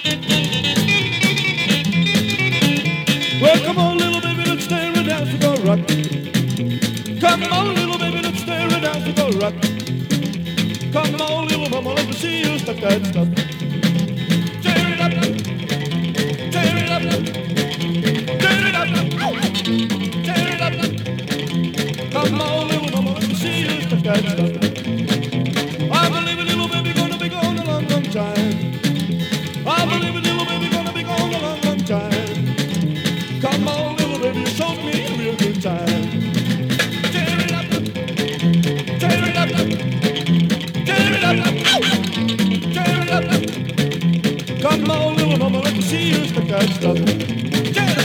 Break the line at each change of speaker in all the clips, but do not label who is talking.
Well, come on, little baby, let's stay and dance, we go rock. Come on, little baby, let's stay and dance, we go rock. Come on, little mama, let me see you stop that stuff. Tear it up, tear it up, tear it up, tear it up. Come on, little mama, let me see you stop that stuff. I believe a little baby gonna be gone a long, long time. I believe a little baby gonna be gone a long, long time. Come on, little baby, you showed me a real good time. Tear it up, tear it up, tear it up, tear it up. Come on, little mama, let me see you stick that stuff. Tear it up.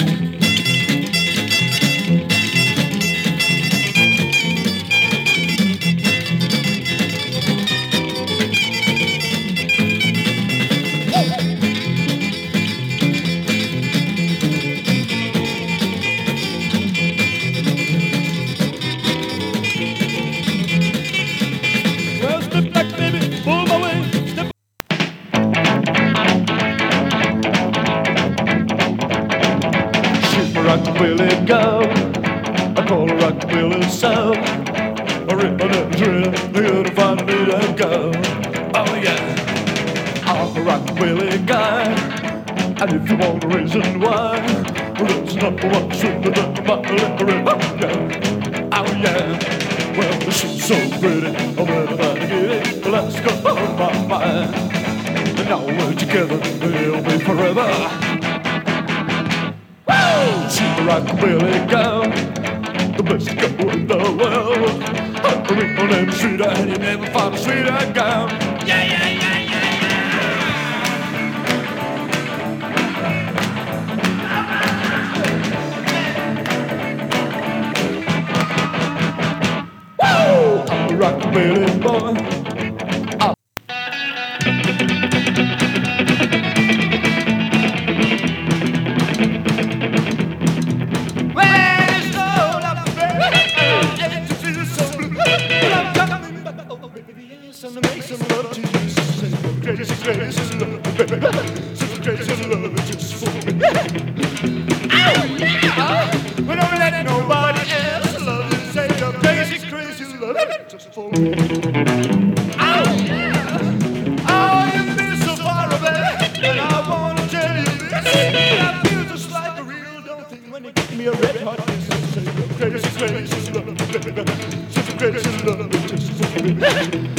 Well, step back, baby, pull my way. Step. She's my rockabilly girl. I call her rockabilly soul. I rip my little drill, here to find me that girl. Oh yeah, I'm a rockabilly guy. And if you want a reason why, well, it's number one super duper my little river girl. Oh yeah, well, she's so pretty, I'm ready to get it. Let's go, oh my mind. And now we're together, we'll be forever. Woo! She's the rockabilly girl, the best girl in the world. Her name's sweeter, and you never find a sweeter girl. Yeah, yeah, yeah, yeah, yeah. Woo! I'm a rockabilly boy. And make some love to you. Crazy, crazy love, baby. Such crazy love just for me. Oh yeah! We don't let nobody else love you. Say the crazy, crazy love just for me. Oh yeah! Oh, you feel so far away, and I wanna tell you this. I feel just like a real dumb thing when you give me a red hot kiss. Say the crazy, crazy love, baby. Such crazy love just for me.